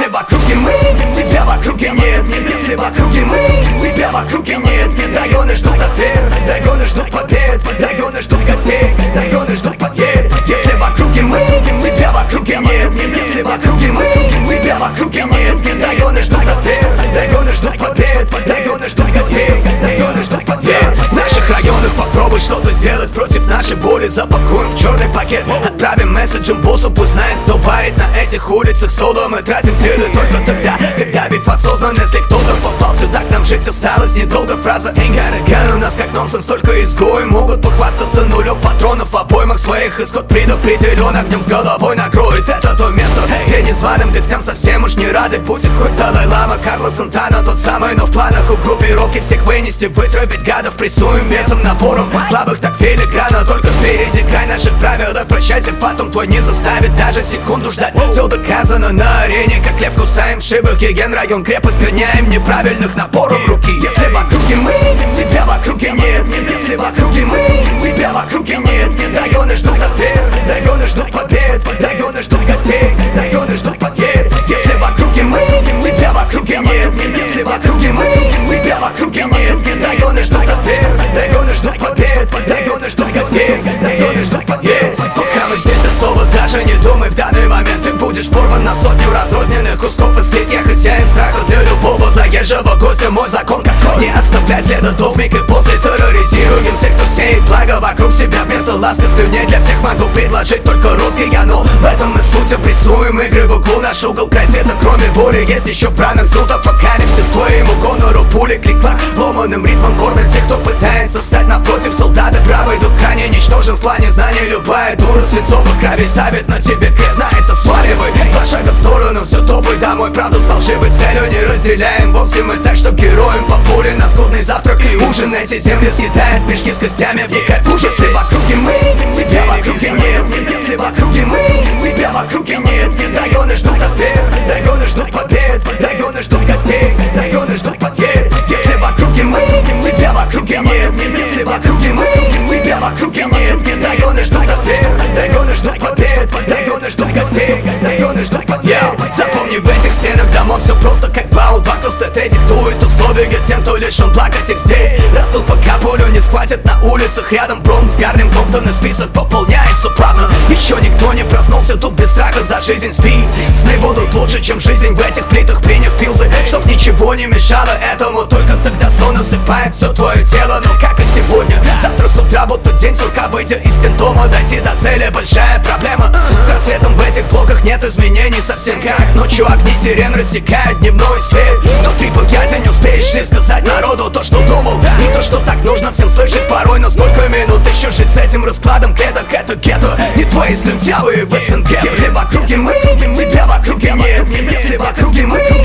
Если в округе мы, тебя в округе нет. Если в округе мы, тебя в округе нет. Районы ждут ответ, районы ждут побед, районы ждут гостей, районы ждут потерь. Если в округе мы, тебя в округе нет. Если в округе мы, тебя в округе нет. Районы ждут ответ, районы ждут побед, районы ждут гостей, районы ждут потерь. В наших районах попробуй что-то сделать против нашей боли. Запакуем в черный пакет, отправим месседжем боссу, пусть знает, кто варит на этих улицах соло. Мы тратим силы только тогда, когда ведь осознан. Если кто-то попал сюда, к нам жить осталось недолго. Фраза ain't got a gun у нас как нонсенс, только изгои могут похвастаться нулем патронов в обоймах своих. Исход предопределен, огнем с головой накроет это то место, где незваным гостям совсем уж не рады. Будет хоть Далай-Лама, Карлос Сантана, тот самый, но в планах у группировки всех вынести, вытравить гадов прессуем весом, напором слабых так филиграна. Только впереди край наших правил, да прощайся, потом твой не заставит даже секунду ждать. Все доказано на арене, как лев кусаем шибы. Ген район крепость, гоняем неправильных напором руки. Если в округе мы, тебя в округе нет. Если в округе мы, тебя в округе нет. Районы ждут ответ, районы ждут побед, районы ждут гостей, районы ждут потерь. Если в округе мы, тебя в округе нет. Если в округе мы, тебя в округе нет. Районы ждут ответ, районы ждут побед, районы ждут гостей, районы ждут потерь. Пока мы здесь особо даже не думай, в данный момент ты будешь порван на сотню разрозненных кусков и след. Я хозяин страха для любого заезжего гостя, мой закон какой: не оставлять следа до миг, и после терроризируем всех, кто сеет благо вокруг себя. Вместо ласки слюней для всех могу предложить только русский я, но в этом мы суть, опрессуем игры в углу. Наш угол край света, кроме боли есть еще праздных зуд. Апокалипсис твоему гонору пули, клик-клак ломаным ритмом кормят всех, кто пытается встать напротив солдата. Право идут крайне ничтожен в плане знаний. Любая дура с лицом в крови ставит на тебе крест, на это сваливай. Два шага в сторону, все топай домой, правду с фальшивой целью не разделяем вовсе мы так, чтоб героям по пуле на скудный завтрак и ужин. Эти земли съедают мешки с костями, вникай в ужас. Если в округе мы, тебя в округе нет. Если в округе мы, тебя в округе нет. Районы ждут ответ, районы ждут побед, районы ждут гостей, районы ждут потерь. Если в округе мы, тебя в округе нет. Если в округе мы, тебя в округе нет. Районы ждут ответ, районы ждут побед, районы ждут гостей, районы ждут потерь. Запомни, в этих стенах домов все просто как баул. Бактус ТТ диктует условия тем, кто лишен благ этих здесь. Растут пока пулю не схватят на улицах рядом. Бром с гарным Комптоном список пополняется плавно. Еще никто не проснулся тут без страха за жизнь, спи. Сны будут лучше, чем жизнь в этих плитах, приняв пилзы, чтоб ничего не мешало этому. Только тогда сон насыпает все твое тело. Но как и сегодня, завтра с утра будто день сурка. Выйдя из стендома, дойти до цели большая проблема. С рассветом в этих блоках нет изменений совсем как ночью огни сирен рассекают дневной свет. Но в 3 ты не успеешь ли сказать народу то, что думал, и то, что так нужно всем слышать порой. Но сколько минут еще жить с этим раскладом клеток? Это гетто, не твои слюнтявые в СНГ. Если в округе мы, тебя в округе нет. Если в округе мы,